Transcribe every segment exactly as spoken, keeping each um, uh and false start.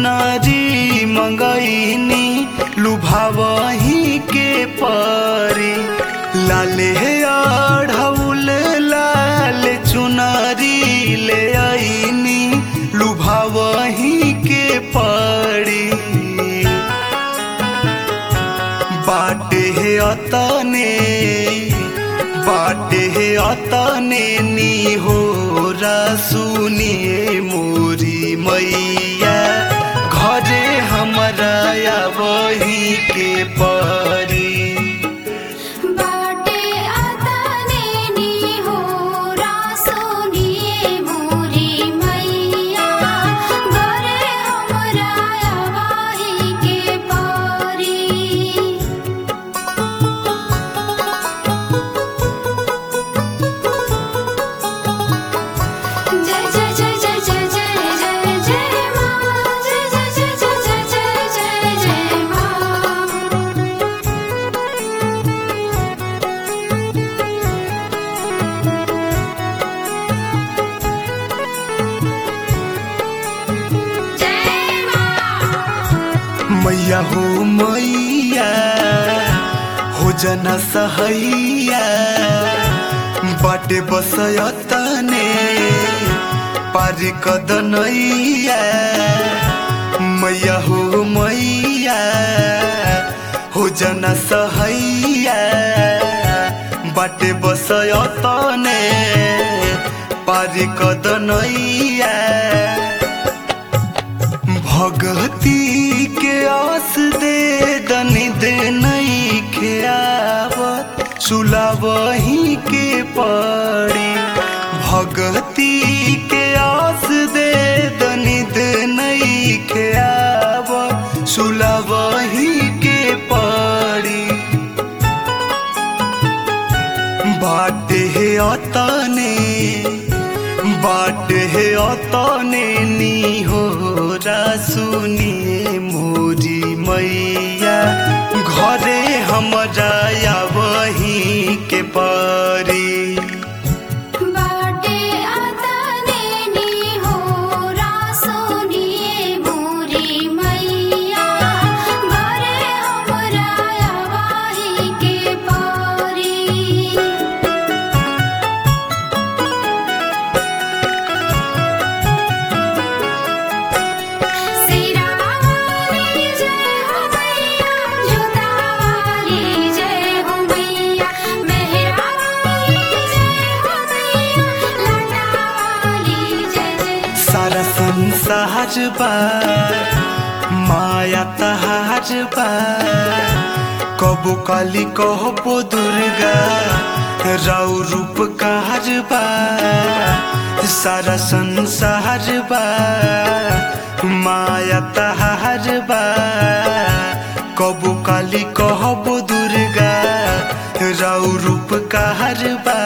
चुनारी मंगईनी लुभावही के परी लाले अढ़ौल लाल चुनारी ले आईनी लुभावही के परी बाटे हे अतने बाटे हे अतने नी हो सुनिए मोरी मैया घरे हमरा वही के परी बाटे अतने नी हो सुनिए मोरी मैया घरे हमरा वही के परी मैया हो मैया हो जना सहैया बाटे बसयतने पारी कदनैया मैया हो मैया हो जना सहैया बाटे बसयतने पारी कदनैया भगती के आस दे दनी दे नहीं खेआवत सुलावही के पड़ी भगती के आस दे दनी दे नहीं खेआवत सुलावही के पड़ी बाटे हे अतने बाटे हे अतने नी हो सुनिए मोरी मैया घरे हमरा वही के परी बाटे अतने नी हो सुनिए मोरी मैया घरे हमरा वही के परी सारा संसार बा माया तहार बा कबो काली कहबो दुर्गा राउ रूप कार बा सारा संसार बा माया तहार बा कबो काली कहबो दुर्गा राउ रूप कार बा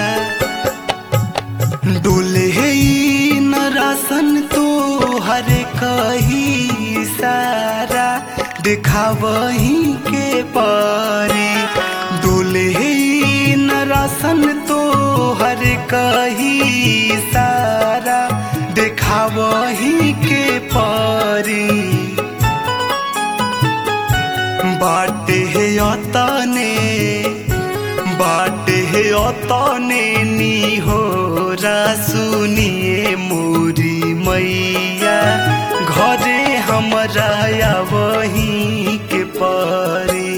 डोले नरासन तो हरे कही सारा दिखावही के परी डोले नरासन तो हरे कही सारा दिखावही के परी बाटे हे अतने बाटे हे अतने नी हो सुनिए मोरी मैया घरे हमरा वही के परी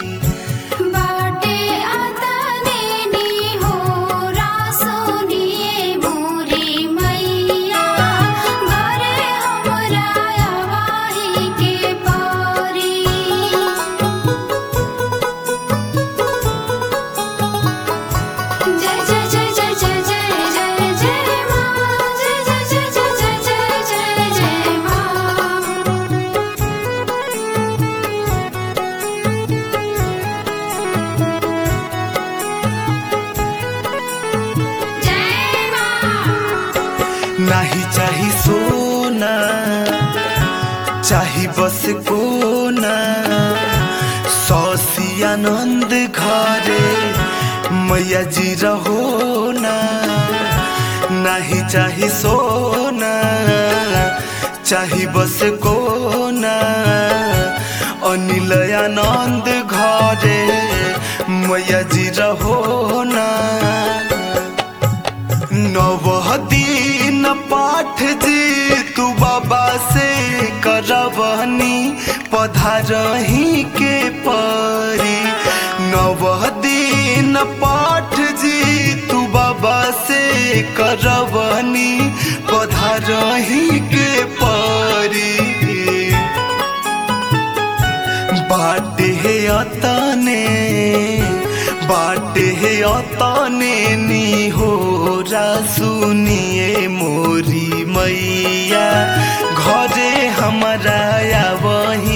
बाटे अतने नी हो सुनिए मोरी मैया घरे हमरा वही के परी जय जय जय जय जय जय जय जय मां जय जय जय जय जय जय जय मां जय मां नाही चाही सोना चाही बस कोना सौसी आनंद घरे मैया जी रहो ना नहीं चाही सोना चाही बस कोना अनिल आनंद घरे मैया जी रहो ना। नव दिन पाठ जी तू बाबा से करवनी पधारही के परी। नव दिन पाठ जी तू बाबा से करवनी पधारही के परी। बाटे है अतने बाटे है अतने नी हो रा सुनिए मोरी मैया घरे हमारा आवही